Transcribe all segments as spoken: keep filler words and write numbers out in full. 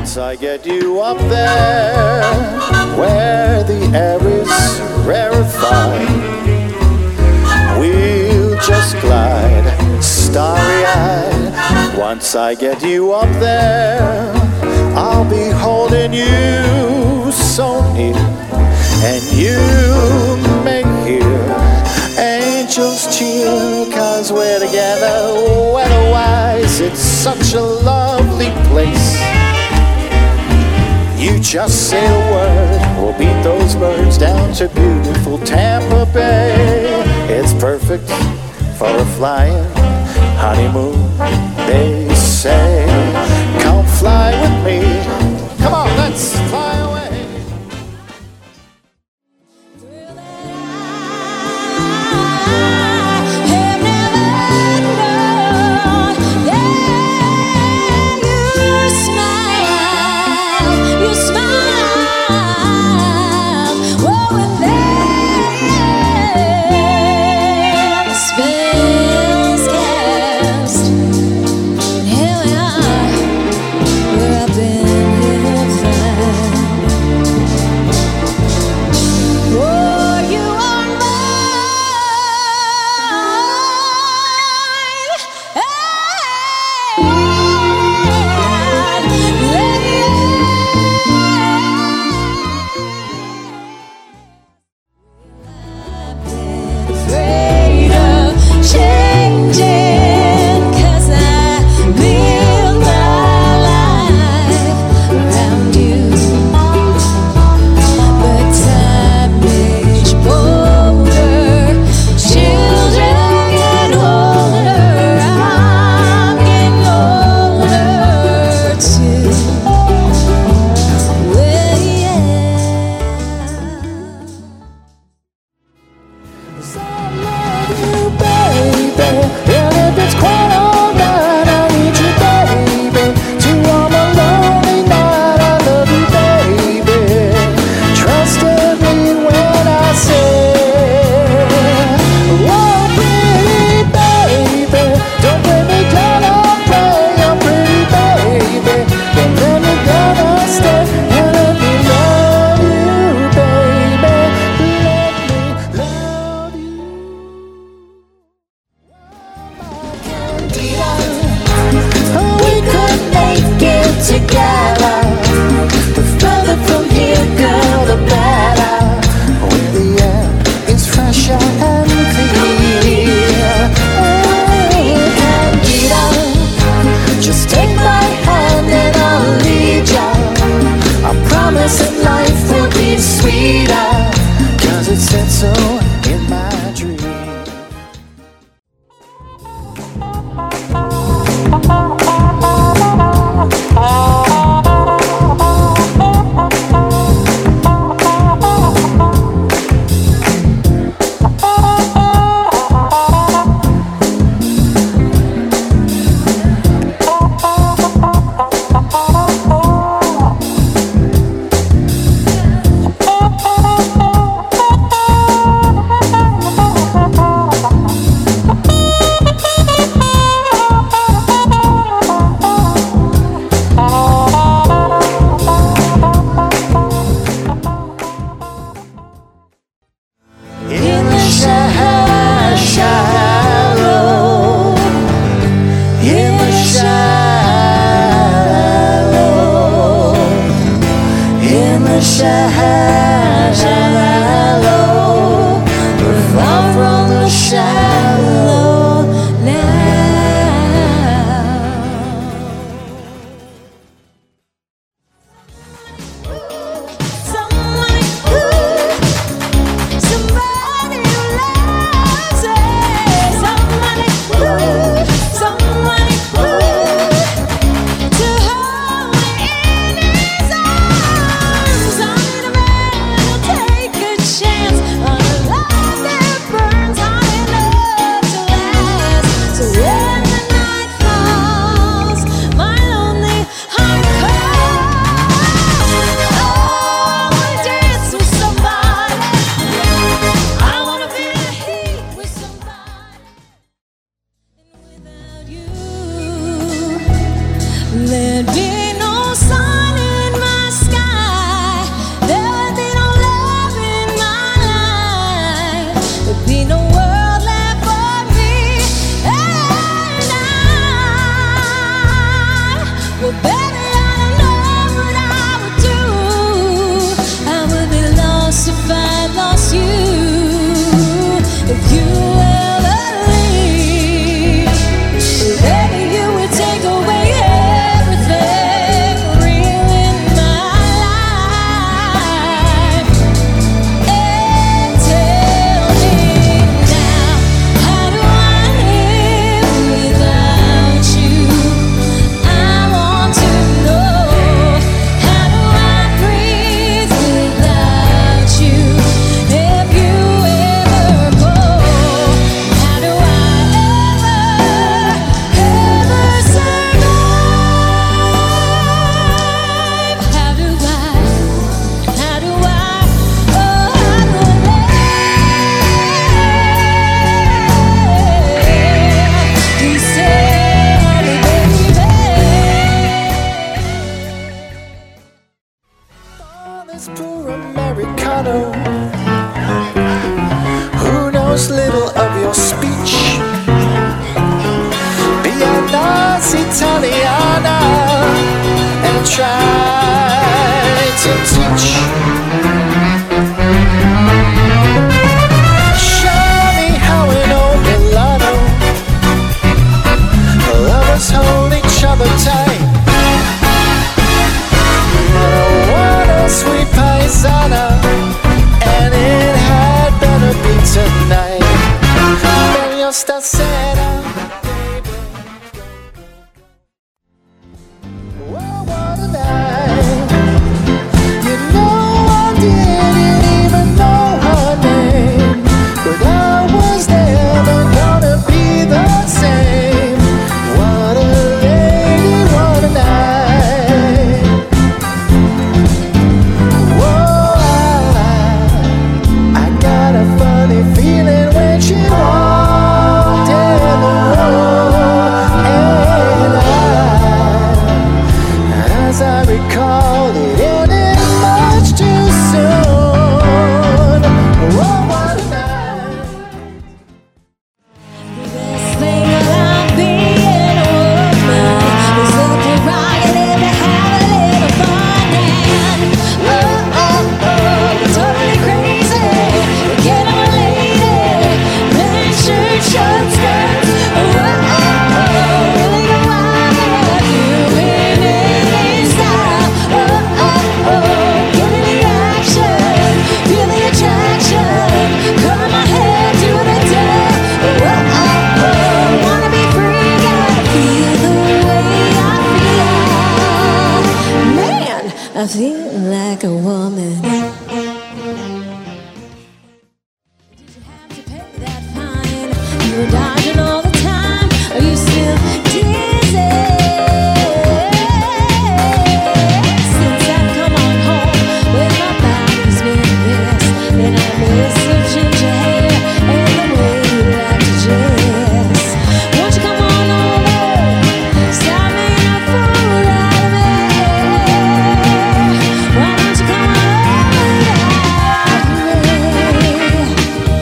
Once I get you up there, where the air is rarefied, we'll just glide starry-eyed. Once I get you up there, I'll be holding you so near, and you may hear angels cheer, 'cause we're together weatherwise. It's such a lovely place. You just say a word, we'll beat those birds down to beautiful Tampa Bay. It's perfect for a flying honeymoon, they say. Come fly with me, come on, let's fly away. mulatto who knows little of your speech. Be a nice Italiana and try to teach. Show me how an old mulatto lovers hold each other tight. Sweet paisana, and it had better be tonight. Meglio stasera. Whoa, what a night. You know I didn't even know her name, but I was never gonna be the same. What a lady, what a night. Feeling when she walked in the room, and I, as I recall, it ended much too soon. Oh, what a night. The best thing about being a woman is looking right and have a little fun. And oh, oh, oh, you're totally crazy. Get on short skirts, oh, oh, oh, really go wild, you in any style, oh, oh, oh, give me the action, feel the attraction, curl my hair, do the dare, oh, oh, oh, wanna be free, gotta feel the way I feel, man, I feel like a woman. You're dodging all the time. Are you still dizzy? Since I've come on home, where my body's been a mess, and I miss your ginger hair and the way you like to dress. Won't you come on over? Stop making a fool out of me. Why don't you come on over?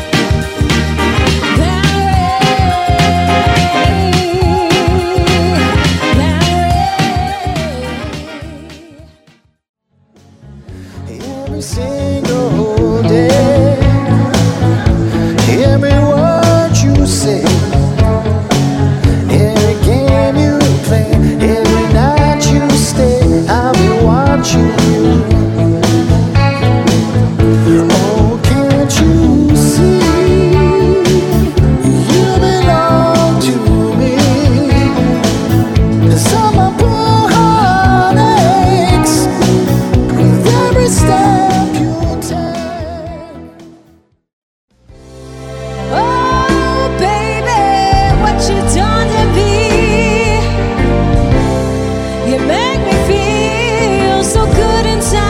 Every single day, every word you say, every game you play, every night you stay, I'll be watching you. Oh, can't you see? You belong to me. Some of my poor heart aches with every step you take. Oh, baby, what you done to me? You make me feel so good inside.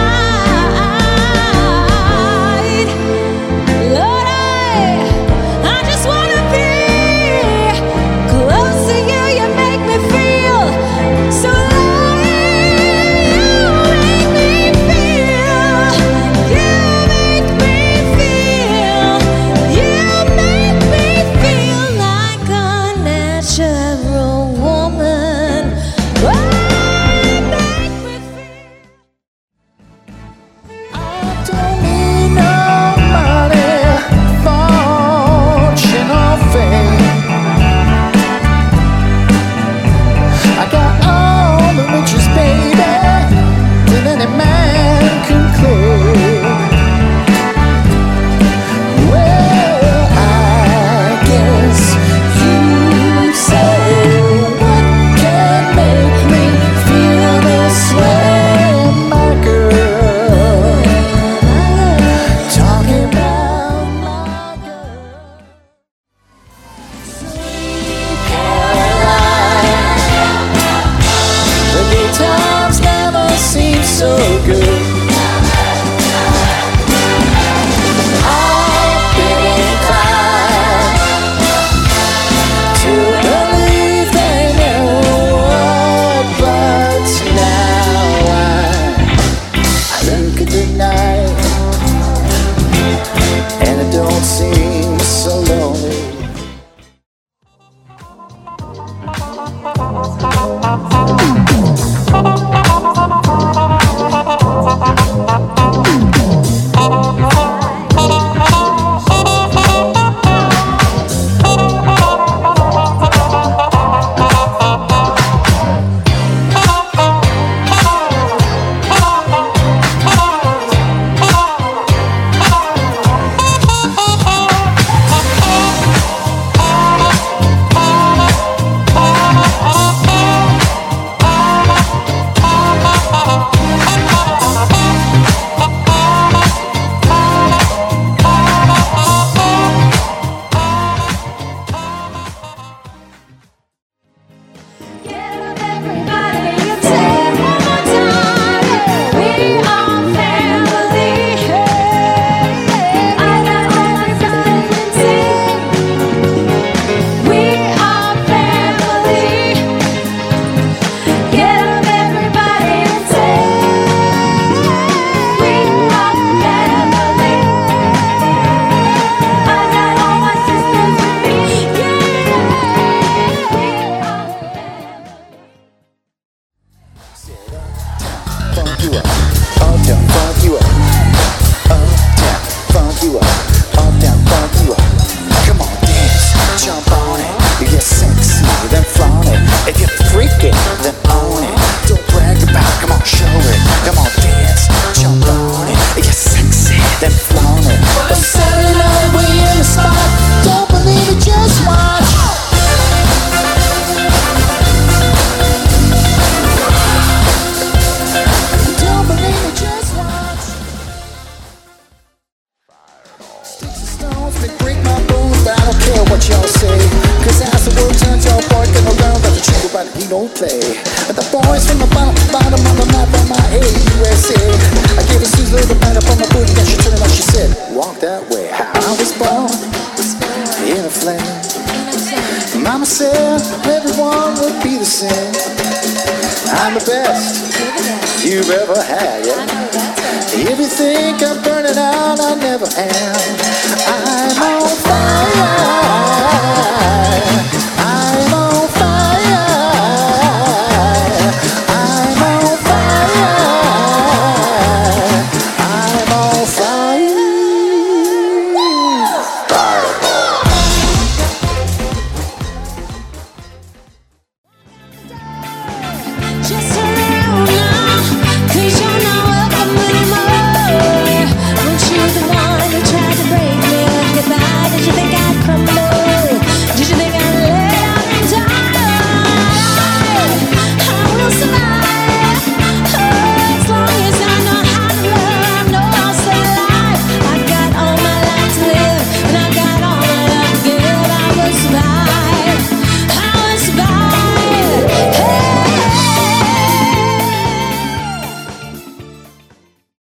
Lord, I, I just wanna be close to you. You make me feel so alive. You make me feel. You make me feel. You make me feel like a natural woman. Oh, make me feel. I don't need no money, fortune or fame. I got all the riches, baby, that any man can claim. Well, I guess you say, what can make me feel this way, my girl? Talking about my girl. Sweet Caroline, the good times never seem so good. I've been inclined to believe they never would, but now I, I look at the night funk you up. Uptown funk you up. Uptown funk you up. Uptown funk you up. Come on, dance, jump on it. You get sexy, then flaunt it. If you're freaking, then own it. Don't brag about it, come on, show it. Come on, dance, jump on it. You get sexy, then flaunt it. But Saturday night we in the spot. Don't believe it, just watch. Don't believe it, just watch. Sticks and stones may break my bones, but I don't care what y'all say. Cause as the world turns, y'all barking around like the trick about it, he don't play. And the boys from the bottom, bottom of the map on my A U S A. I gave a Susie little pat up on my booty, and she turned it on, she said, walk that way. I was born in a flame. Mama said everyone would be the same. I'm the best you've ever had, yeah. If you think I'm burning out, I never am. I'm on